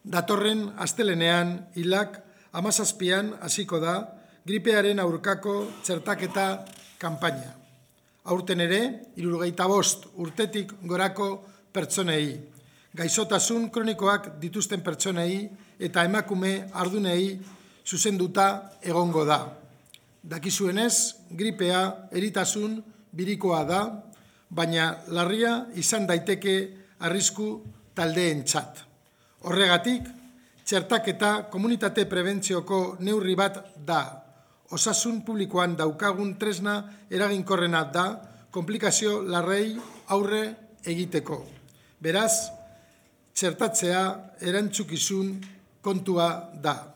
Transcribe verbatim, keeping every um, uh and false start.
Datorren astelenean hilak hamazazpian hasiko da gripearen aurkako txertaketa kanpaina. Aurten ere, hirurogeita bost urtetik gorako pertsonei, gaixotasun kronikoak dituzten pertsonei eta emakume ardunei zuzenduta egongo da. Dakizuenez, gripea eritasun birikoa da, baina larria izan daiteke arrisku taldeentzat. Horregatik, txertaketa komunitate prebentzioko neurri bat da. Osasun publikoan daukagun tresna eraginkorrena da konplikazio larrei aurre egiteko. Beraz, txertatzea erantzukizun kontua da.